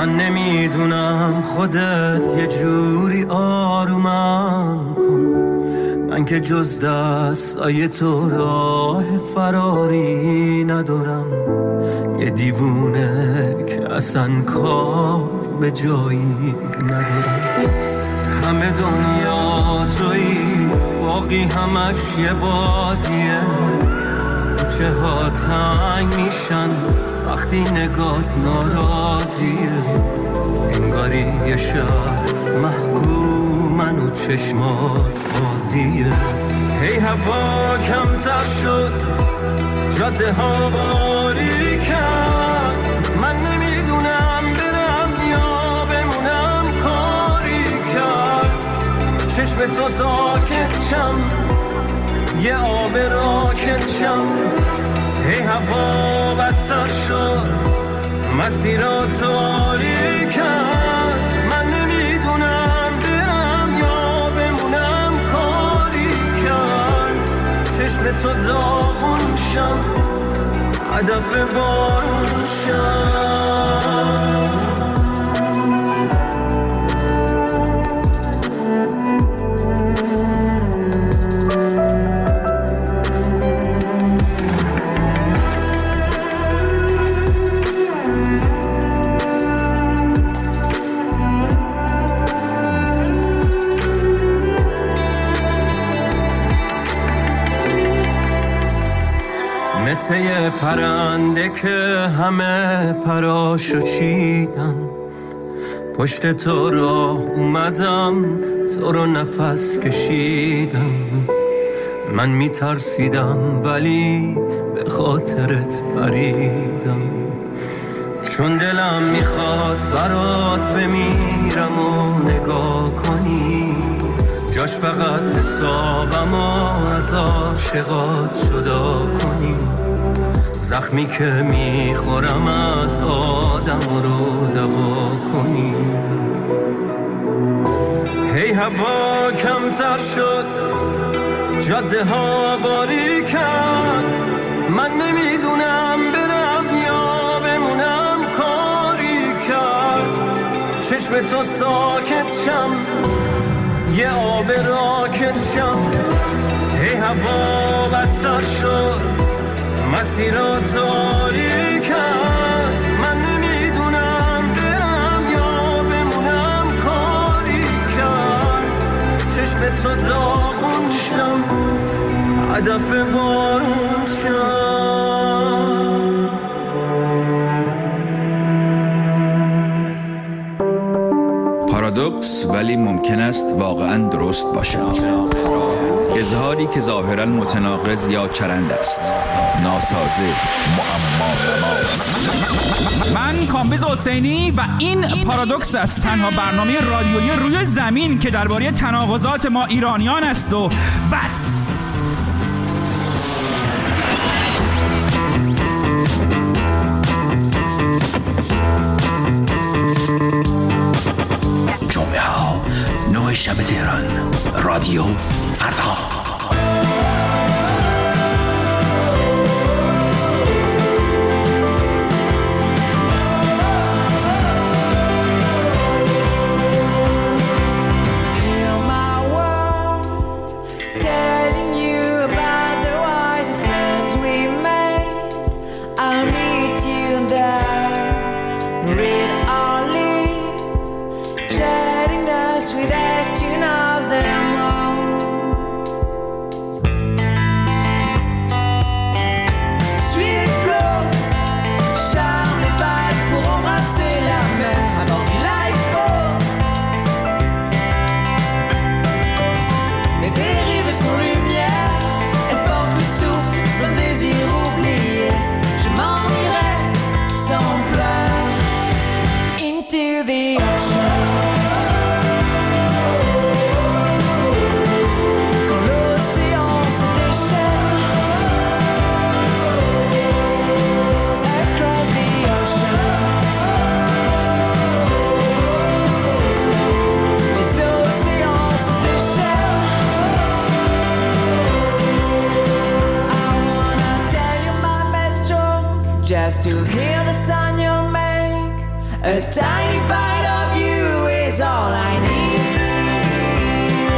من نمیدونم خودت یه جوری آرومم کن، من که جز دستای تو راه فراری ندارم. یه دیوونه که اصلا کار به جایی ندارم. همه دنیا تویی، باقی همش یه بازیه. کوچه ها تنگ میشن وقتی نگات ناراضیه. انگاری یه شهر محکومن و چشمات بازیه. هی هوا کمتر شد، جاده ها باریکن. من نمیدونم برم یا بمونم، کاری کرد چشم تو ساکت شم، یه آب راکت شم. هی هوا بدتر شد، مسیرها تاریکن. من نمیدونم برم یا بمونم، کاری کرد چشم تو داغون شم، هدف بارون شم. مثل یه پرنده که همه پراشو چیدن، پشت تو راه اومدم، تو رو نفس کشیدم. من میترسیدم ولی به خاطرت پریدم، چون دلم میخواد برات بمیرم و نگاه کنی. جاش فقط حسابم و از عاشقات جدا کنی. زخمی که میخورم از آدم رو دوا کنی. هی هوا کمتر شد، جاده ها باریکن. من نمیدونم برم یا بمونم، کاری کرد چشم تو ساکت شم، یه آب راکت شم. هی هوا بدتر شد، مسیرها تاریکن. من نمیدونم برم یا بمونم، کاری کرد چشم تو داغون شم، هدف بارون شم. پارادوکس ولی ممکن است واقعاً درست باشد. اظهاری که ظاهراً متناقض یا چرند است، ناسازه، معما. من کامبیز حسینی و این پارادوکس است، تنها برنامه رادیویی روی زمین که درباره تناقضات ما ایرانیان است و بس. جمعه ها 9 شب تهران، رادیو فردا. Just to hear the sound you make A tiny bite of you is all I need.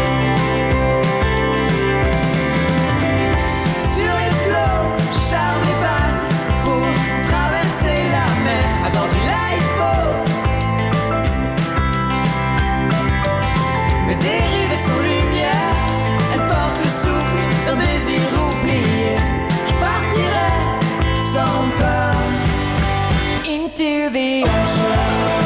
Sur les flots, charme les vagues pour traverser la mer à bord du lifeboat. Me dériver sans lumière, elle porte le souffle d'un désir oublié qui partirait sans peur into the ocean.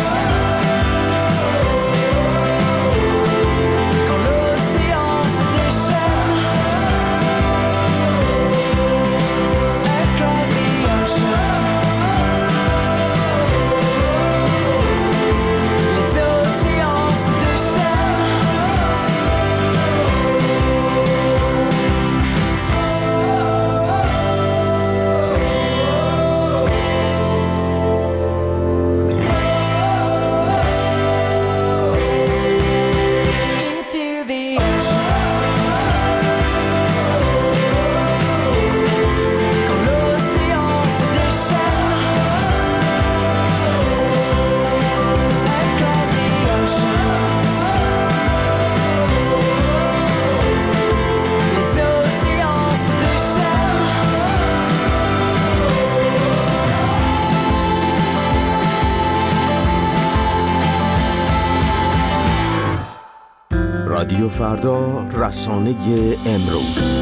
رادیو فردا، رسانه امروز.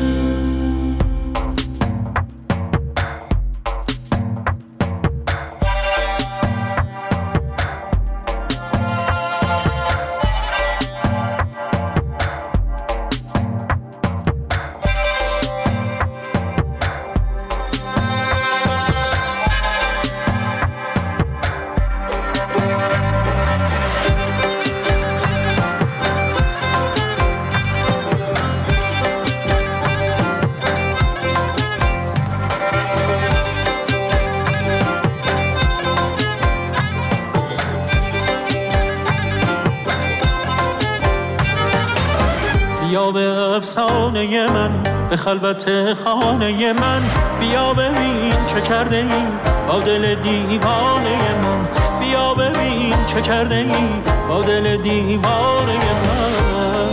بیا به افسانه من، به خلوت خانه من، بیا ببین چه کرده ای با دل دیوانه من، بیا ببین چه کرده ای با دل دیوانه من.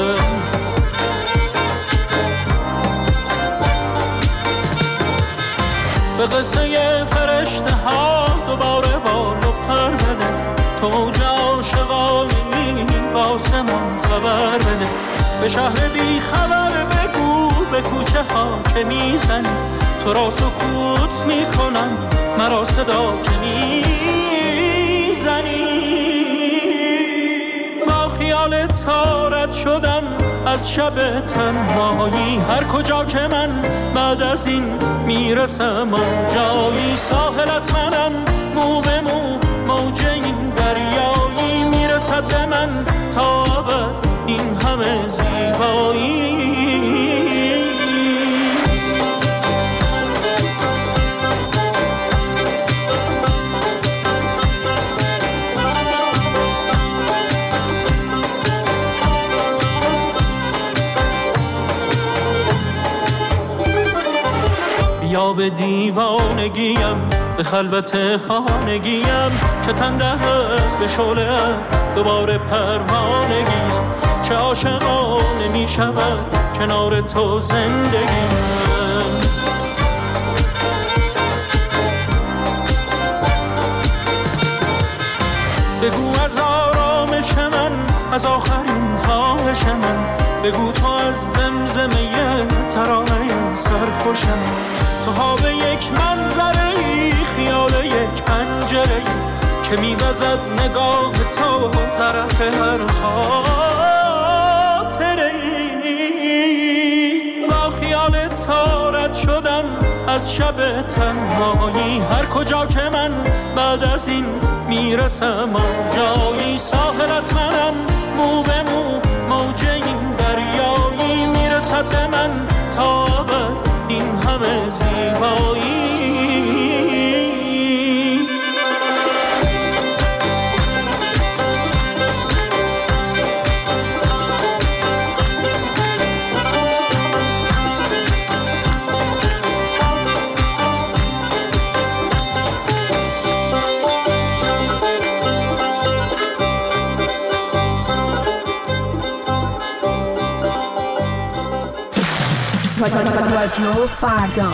به قصه فرشته ها دوباره بال و پر بده، تو عاشقانی با آسمان خبر بده، به شهر بی خبر بگو به کوچه ها که میزنی، تو را سکوت میکنم مرا صدا که میزنی. با خیال تارت شدم از شب تنهایی، هر کجا که من بعد از این میرسم جایی، ساحلت منم مو به مو، موج این دریایی میرسد به من تا ابد این همه زیبایی. بیا به دیوانگیم، به خلوت خانگیم، که تن دهد به شعله دوباره پروانگیم، چه عاشقانه می شود کنار تو زندگیم. بگو از آرامش من، از آخرین خواهش من، بگو تو از زمزمه ترانه سرخوش من، تو ها به یک منظره ای، خیال یک پنجره ای که می‌وزد نگاه تو طرف هر خاطره ای. با خیال تارت شدم از شب تنهایی، هر کجا که من بعد از این میرسم جایی، ساحلت منم مو به مو، موج این دریایی میرسد به من تا ابد این همه زیبایی. رادیو فردا.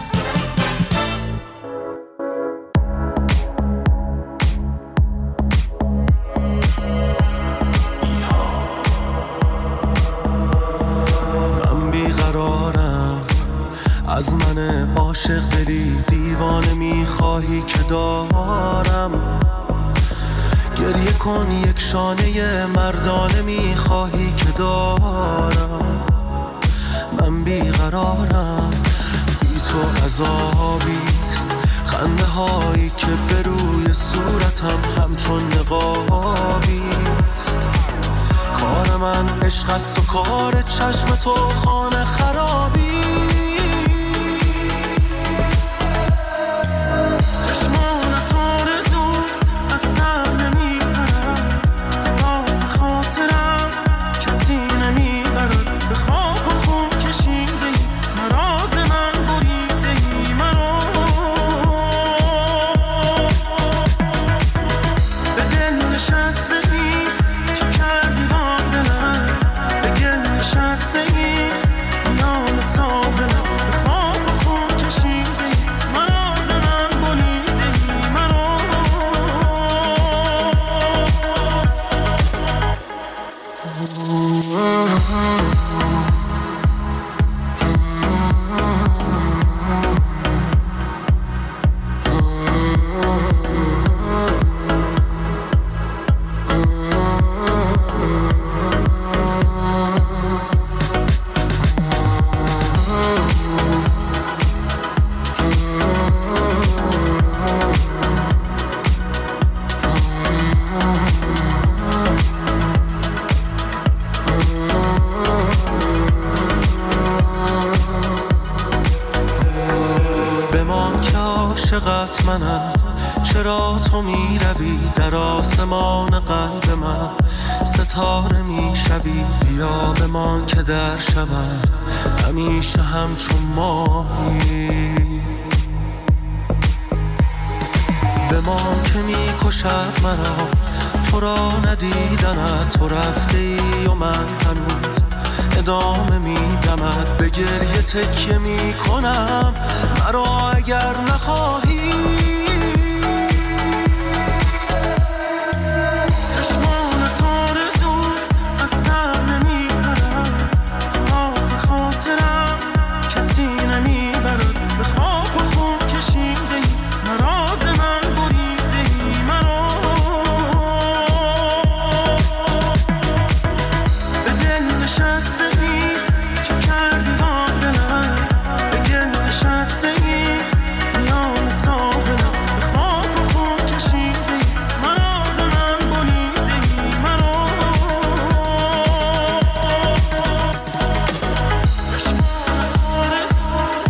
من بیقرارم، از من عاشق دلی دیوانه میخواهی که دارم. گریه کن یک شانه مردانه میخواهی که دارم. من بیقرارم، بی تو عذابیست، خنده هایی که به روی صورتم همچون نقابیست. کار من عشق است و کار چشم تو خانه خرابی. چشمانت آرزوست از سر نمیبرد، راز خاطرم کسی نمیبرد. به خاک و خون کشیده ای مراز من بریده ای مرا. به دل نشسته ای چه کردی با دلم، به گل نشسته ای میان ساحلم. به خاک و خون کشیده ای مراز من بریده ای مرا. بمان که عاشقت منم، چرا تو می روی در آسمان قلب من، ستاره می شوی. بیا بمان که در شبم همیشه همچون ماهی. بمان که می کشد مرا تو را ندیدنت، تو رفته ای و من هنوز ادامه میدمد. به گریه تکیه میکنم مرا اگر نخواهی. چشمانت آرزوست از سر نمیبرد، راز خاطرم کسی نمیبرد. به خاک و خون کشیده ای مراز من بریده ای مرا. به دل نشسته ای چه کردی با دلم، به گل نشسته ای میان ساحلم. به خاک و خون کشیده ای مراز من بریده ای مرا. چشمانت آرزوست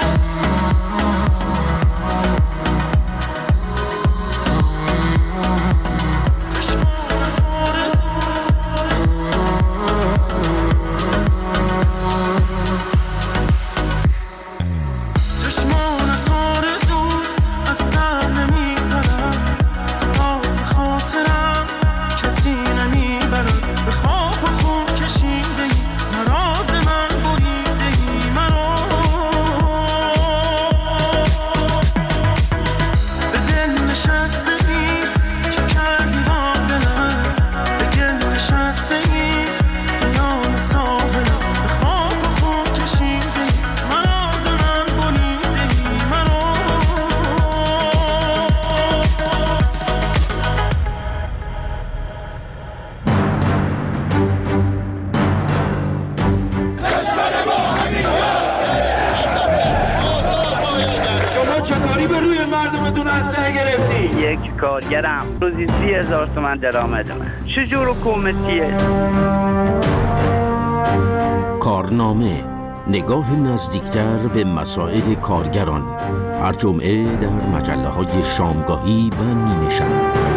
چشمانت آرزوست از سر نمیبرد، راز خاطرم کسی نمیبرد. به خاک و خون کشیده ای مراز من بریده ای مرا. به دل نشسته ای چه کردی با دلم، به گل نشسته ای میان ساحلم. به خاک و خون کشیده ای مراز من بریده ای مرا. شما چطوری به روی مردمتون اسلحه گرفتی؟ یک کارگرم روزی 30,000 تومان درآمد من. چجور حکومتیه؟ کارنامه، نگاه نزدیکتر به مسائل کارگران، هر جمعه در مجله‌های شامگاهی و نیمه شب.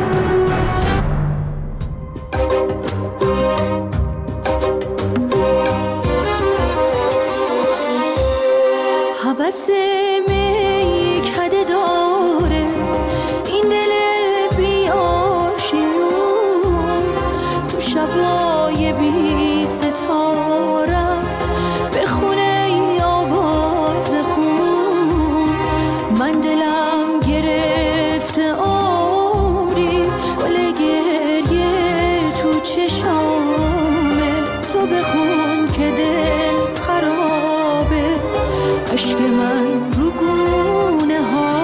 هوس می کده داره این دل بی‌آشیون، تو شبای بی ستاره به خونه آواره. من دلم گرفته عمری گل گریه تو چشامه تو بخون که دل خرابه عشق من رو گونه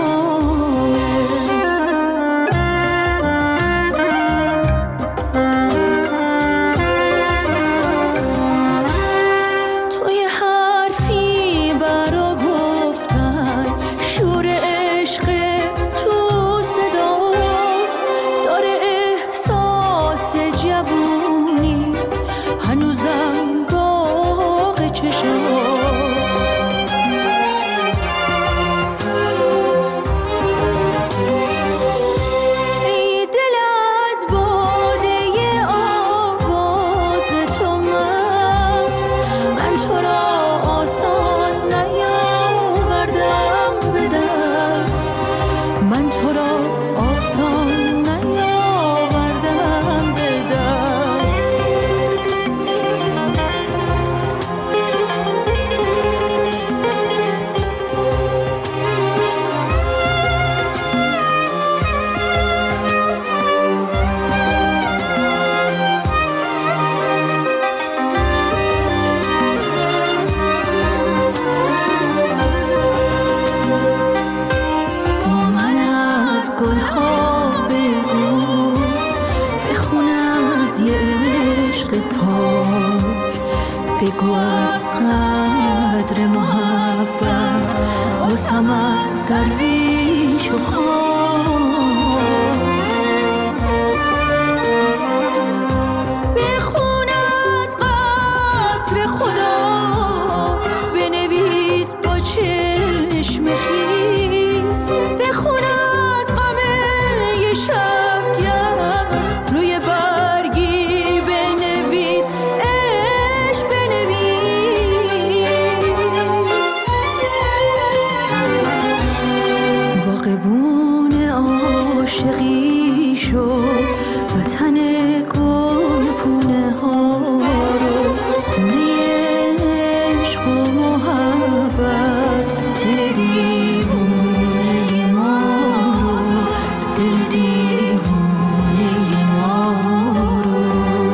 توی حرفی برا گفتن شور عشق تو صدات داره احساس جوونی هنوزم باغ چشات بگو از قدر محبت باسم از درویش و خاک بخون از قصر خدا بنویس با چشم خیس بخون از غم شبگرد روی برگی بنویس باغبون عاشقی شو وطن گل پونه ها رو خونه عشق و محبت دل دیوونه ما رو دل دیوونه ما رو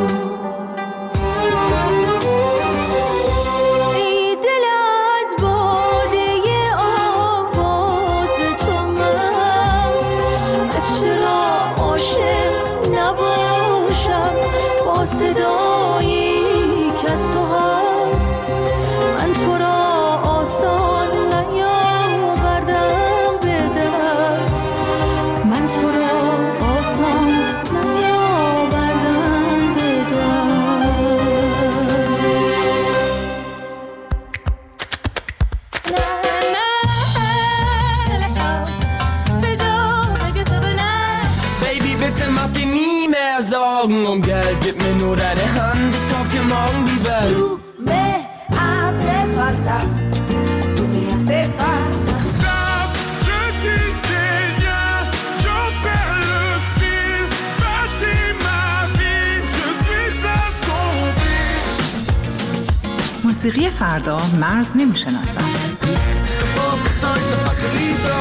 ای دل از باده آواز تو مست از چرا عاشق نباشم با صدایی که از تو هست من تو را آسان نیاوردم به دست من تو را آسان نیاوردم به دست Baby, bitte mach dir nie mehr Sorgen um Geld. Gib mir nur deine Hand, ich kauf dir morgen die Welt. Tu me hace falta, tu me hace falta. Stop, je dis des liens, j'en perds le fil. Bâtis ma vie, je suis assombri. موسیقی فردا مرز نمیشناسم. Poco soy tan facilito.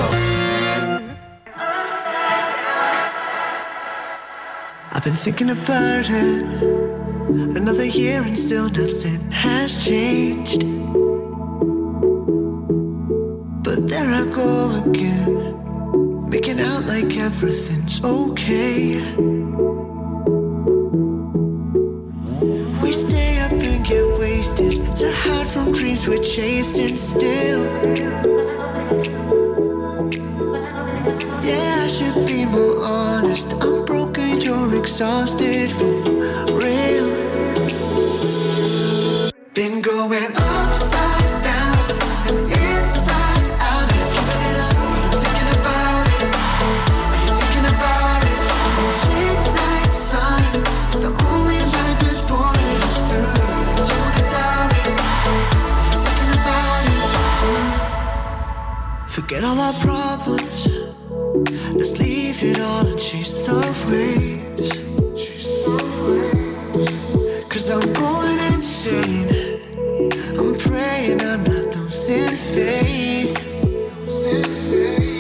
I've been thinking about it. Another year and still nothing has changed. But there I go again, making out like everything's okay. We stay up and get wasted to hide from dreams we're chasing still. Yeah, I should be more honest. I'm broken, you're exhausted for real. Been going upside down and inside out and giving it up. Thinking about it. Are you thinking about it? Midnight sun is the only light that's pulling us through. Do you wanna doubt it? Are you thinking about it too? Forget all our problems. Let's leave it all and chase the waves. 'Cause I'm going insane. I'm praying I'm not losing faith.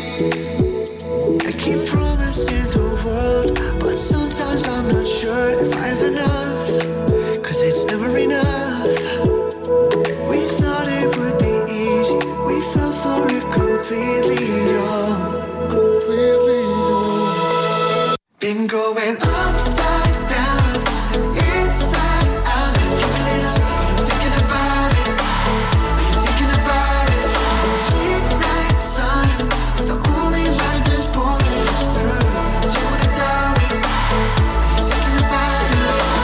going upside down and inside out and giving it up. Thinking about it, thinking about it. Midnight sun is the only light that's pulling us through. Do you wanna doubt it? Thinking about it.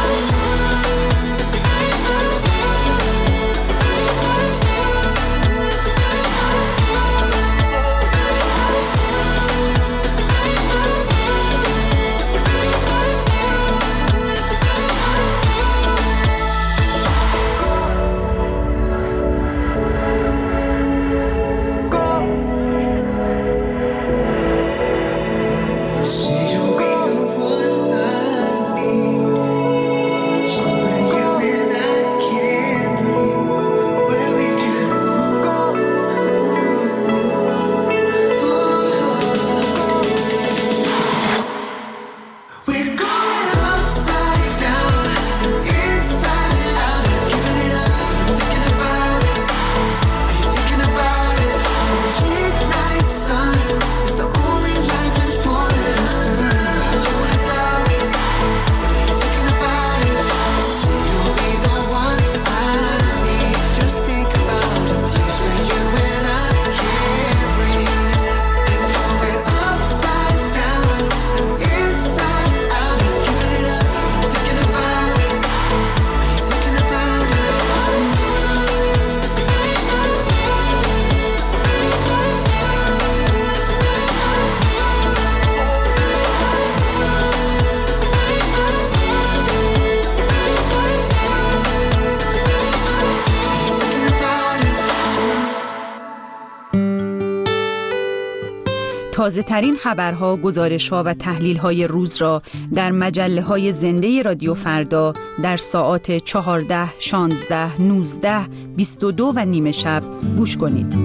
تازه ترین خبرها، گزارش‌ها و تحلیل‌های روز را در مجله‌های زنده رادیو فردا در ساعات 14، 16، 19، 22 و نیمه شب گوش کنید.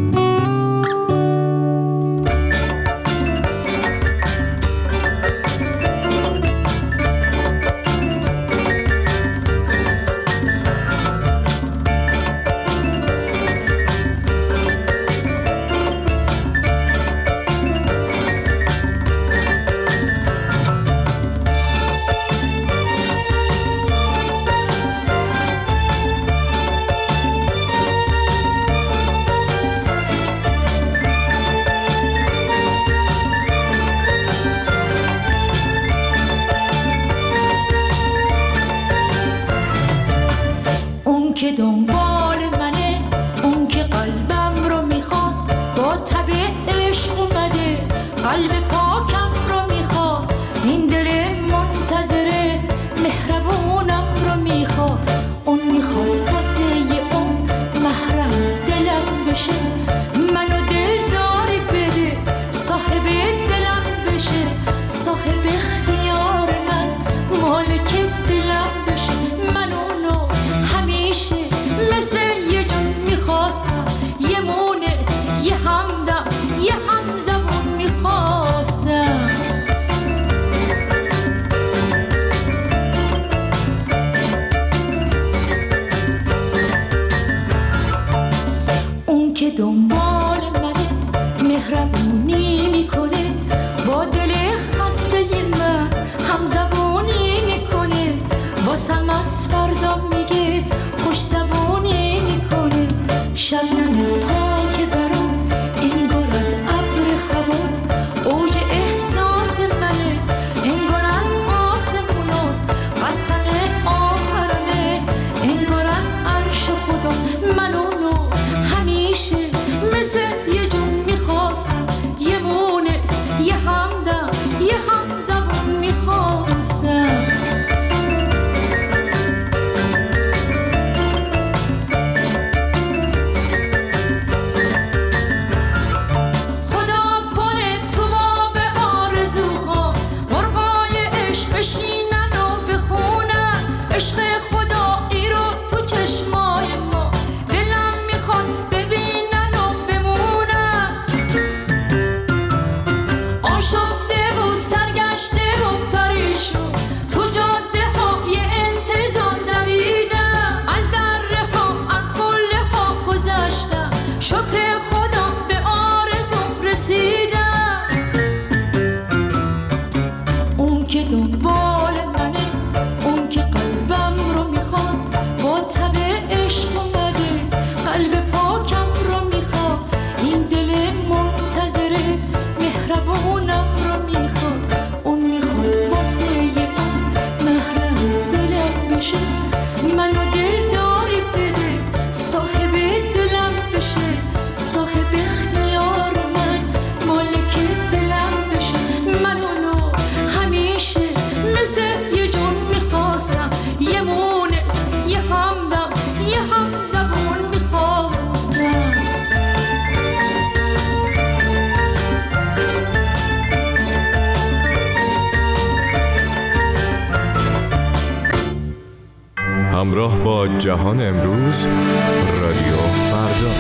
همراه با جهان امروز، رادیو فردا.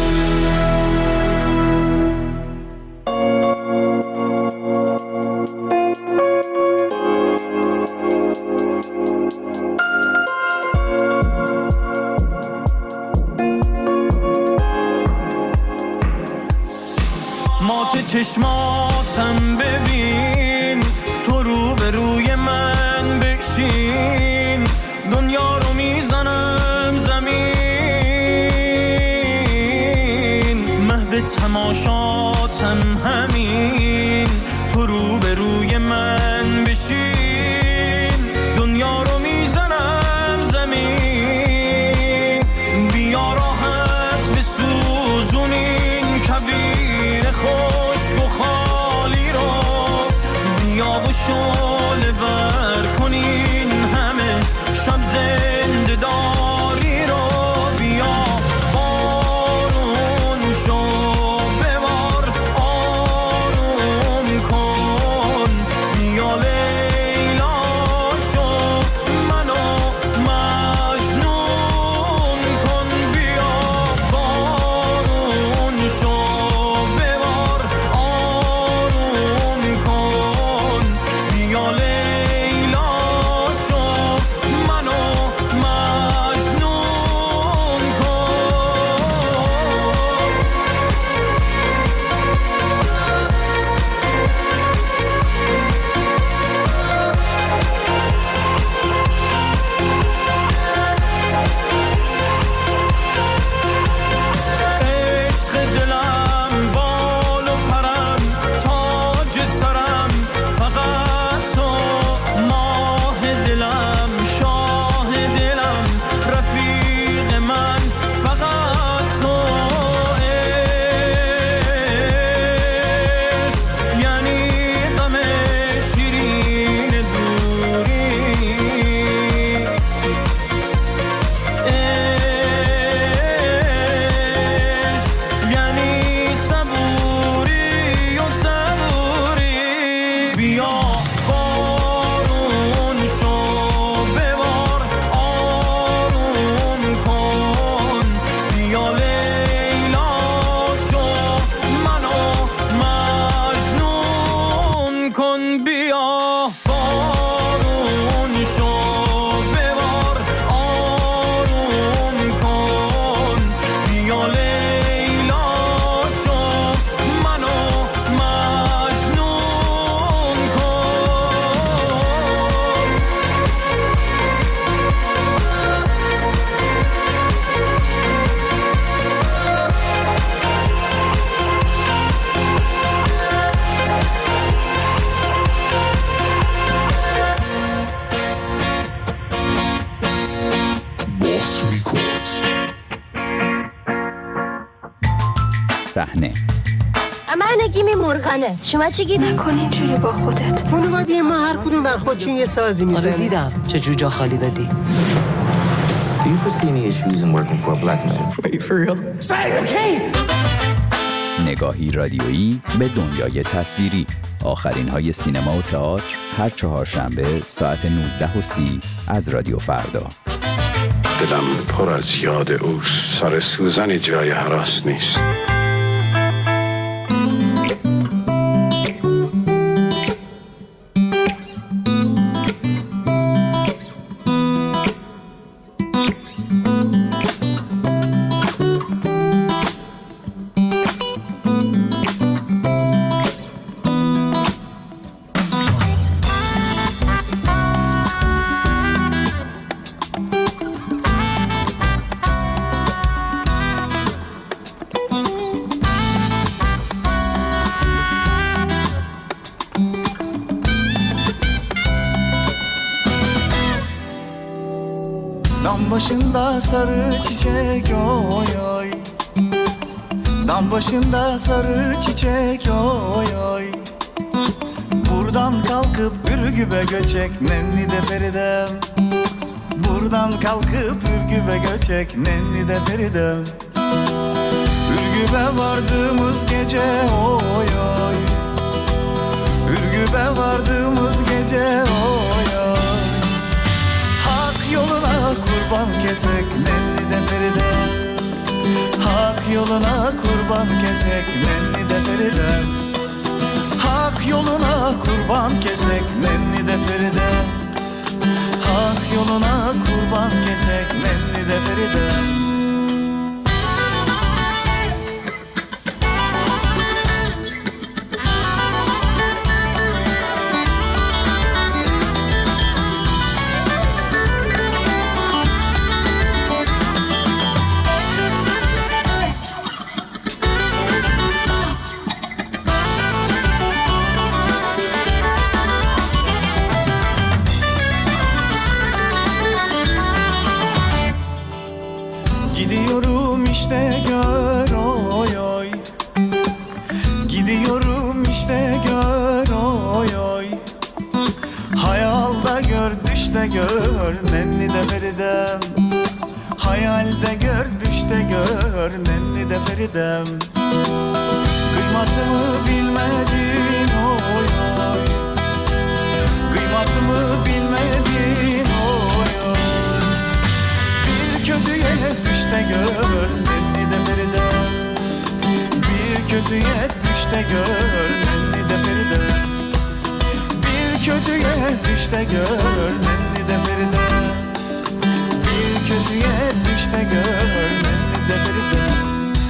مات چشماتم ببین، تو رو به روی من بشین، دنیا رو میزنم زمین، محو تماشاتم همین، تو رو به روی من بشین، دنیا رو میزنم زمین، بیا راحت بسوزونین کبیر خشک و خالی رو، بیا و شعله ور کنین همه شب زنده داری رو، بیا بارون شو ببار آروم کن، بیا لیلا شو منو مجنون کن، بیا بارون شو ببار آروم کن، بیا لیلا شو منو مجنون کن. عشق دلم بال و پرم تاج سرم، فقط تو ماه دلم شاه دلم رفیق من، فقط تو. عشق یعنی غم شیرین دوری، عشق یعنی صبوری و صبوری، بیا بارون شو ببار آروم کن، بیا لیلا شو منو مجنون کن، بیا بارون شو ببار آروم کن، بیا لیلا شو منو مجنون صحنه من گیمی مرغنه، شما چی گیمی؟ نکن اینجوری با خودت. خانواده ما هر کدوم بر خودشون یه سازی میزنه. آره دیدم چه جوجا خالی دادی. Do you foresee any issues in working for a black man? Are you for real? نگاهی رادیویی به دنیای تصویری. آخرین های سینما و تئاتر هر چهارشنبه ساعت 19:30 از رادیو فردا. دلم پر از یاد اوست، سر سوزن جای هراس نیست. Dam başında sarı çiçek oy oy, dam başında sarı çiçek oy oy, buradan kalkıp Ürgüp'e göçek nenni de Feridem, buradan kalkıp Ürgüp'e göçek nenni de Feridem, Ürgüp'e vardığımız gece oy oy, Ürgüp'e vardığımız gece oy oy, hak yoluna kurban kesek nenni de Feridem. Hak yoluna kurban kesek nenni de Feridem. Hak yoluna kurban kesek nenni de Feridem. Hak yoluna kurban kesek nenni de Feridem. Gidiyorum işte gör oy oy. Gidiyorum işte gör oy oy. Hayalda gör düşte gör nenni de Feridem. Hayalde gör düşte gör nenni de Feridem. Kıymatımı bilmedin oy oy. Kıymatımı bilmedin oy oy. Bir kötüye düş de gör nenni de Feridem. Bir kötüye düş de gör nenni de Feridem. Bir kötüye düş de gör nenni de Feridem. Bir kötüye düş de gör nenni de Feridem.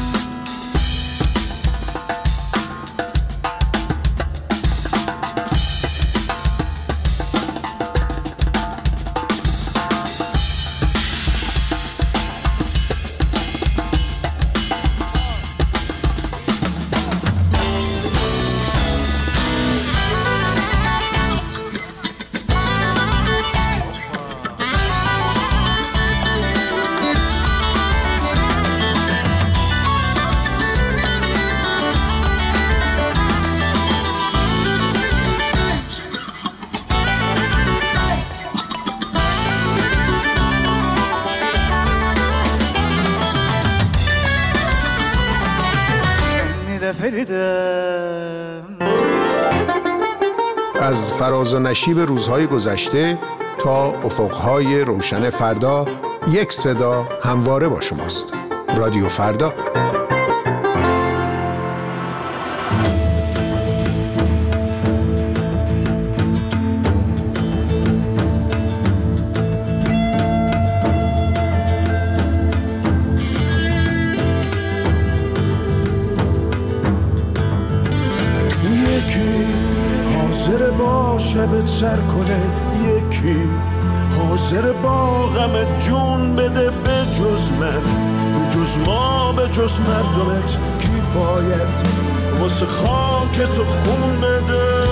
از فراز و نشیب روزهای گذشته تا افقهای روشن فردا، یک صدا همواره با شماست. رادیو فردا. شبت سر کنه، یکی حاضر با غم جون بده به جز من، به جز ما، به جز مردمت. کی باید واسه خاک تو خون بده؟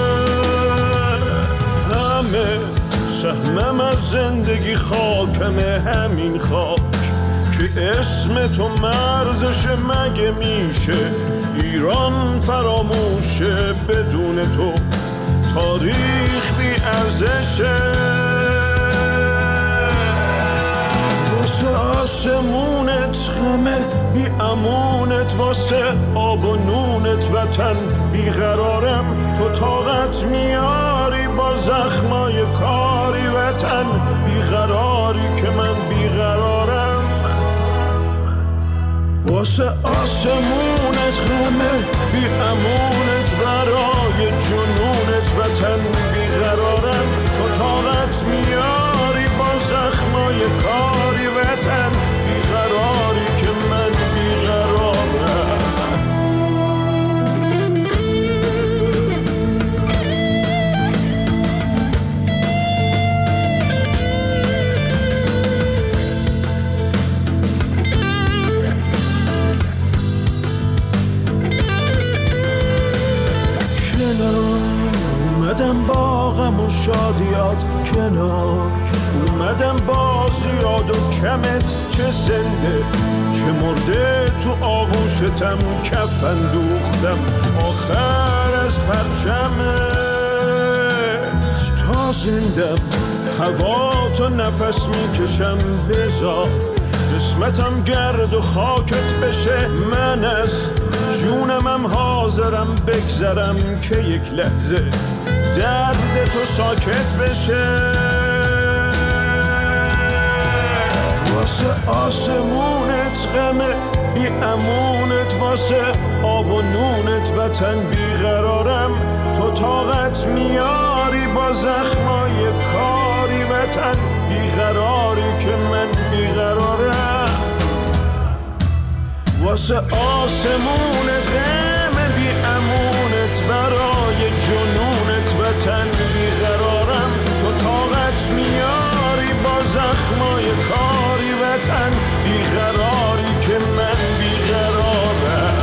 همه سهمم از زندگی خاکمه، همین خاک که اسم تو مرزش مگه میشه ایران فراموشه؟ بدون تو تاریخ بی ارزشه. واسه آسمونت غمه بی امونت، واسه آب و نونت وطن بیقرارم. تو طاقت میاری با زخمای کاری وطن بیقراری که من بیقرارم. واسه آسمونت غمه بی امونت، برای جنونت وطن بیقرارم. تو طاقت میاری با زخمای کاری وطن بیقراری که من بیقرارم. اومدم با غم و شادیات کنار، اومدم با زیاد و کمت، چه زنده چه مرده تو آغوشتم کفن دوختم آخر از پرچمت. تا زندم هوا تو نفس میکشم، بذار قسمتم گرد و خاکت بشه. من از جونمم حاضرم بگذرم که یک لحظه درد تو ساکت بشه. واسه آسمونت غمه بی امونت، واسه آب و نونت وطن بیقرارم. تو طاقت میاری با زخمای کاری وطن بیقراری که من بیقرارم. واسه آسمونت غمه بی امونت، برای جنونت وطن بیقرارم. تو طاقت میاری با زخمای کاری وطن بیقراری که من بیقرارم.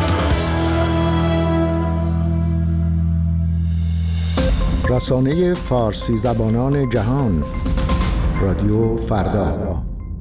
رسانه فارسی زبانان جهان، رادیو فردا.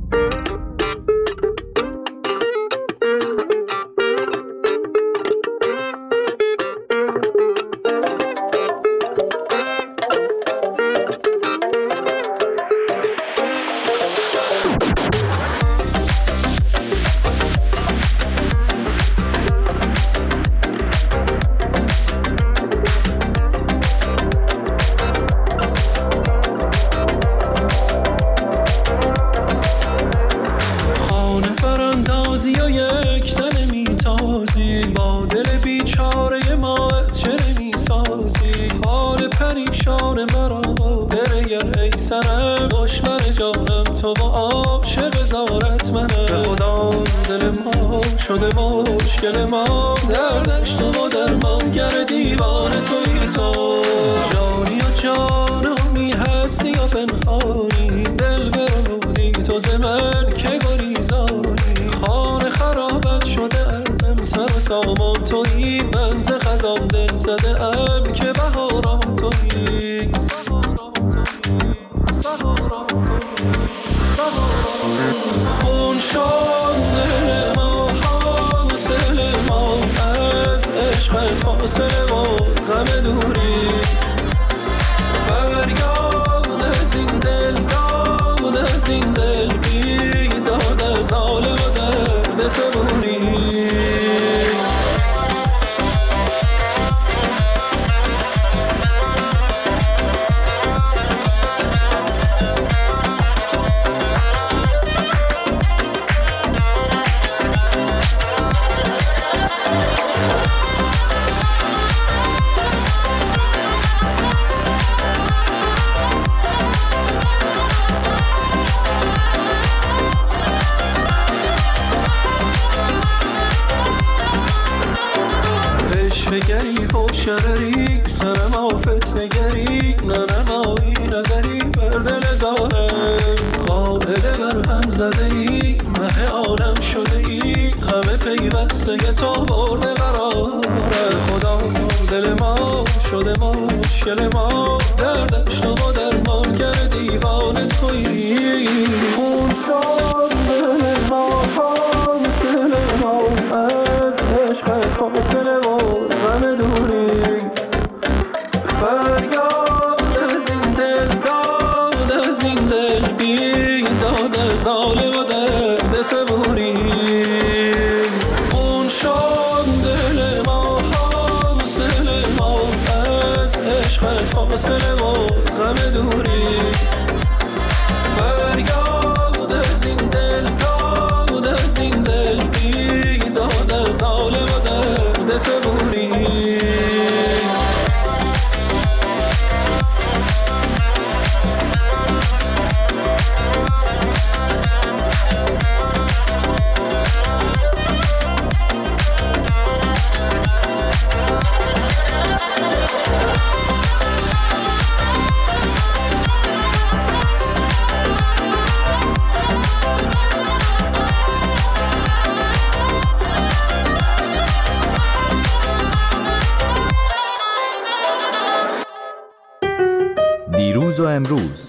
دیروز و امروز،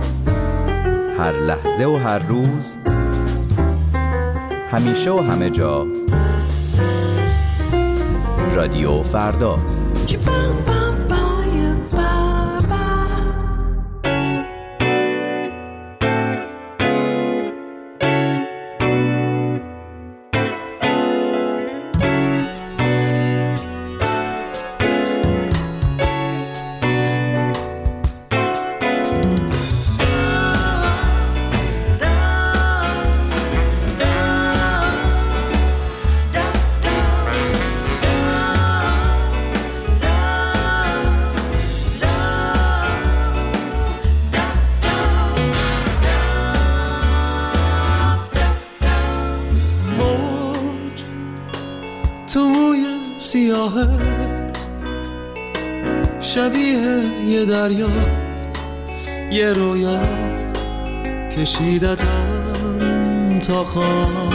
هر لحظه و هر روز، همیشه و همه جا، رادیو فردا. نگاهت شبیه یه دریا، یه رویا کشیدتم تا خواب.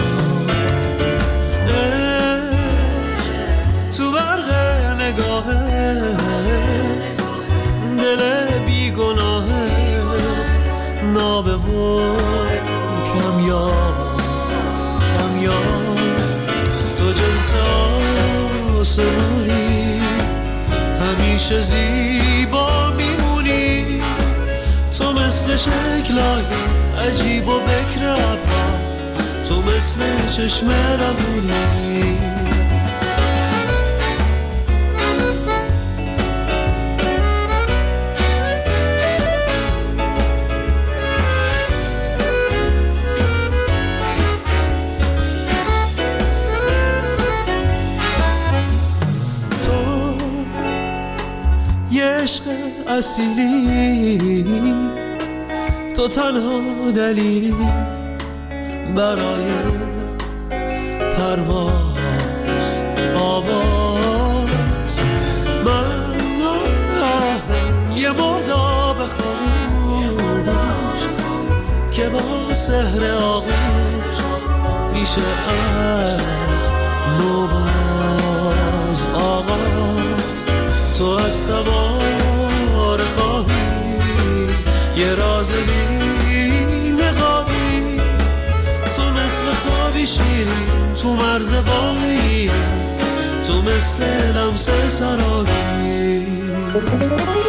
تو برق نگاهت دل بیگناهت نابه و کمیاب تو جنس آسمونی همیشه زیبا میمونی. تو مثل شکلای عجیب و بکر ابرا، تو مثل چشم روونی. عشق اصیلی، تو تنها دلیلی برای پرواز آواز. من یه مرداب خاموش که با سحر آغوش میشه از نوباز آغاز. تو از سوار خواهی یه راز بی نقابی، تو مثل خوابی شیرین تو مرز واقعی، تو مثل لمس سرابی.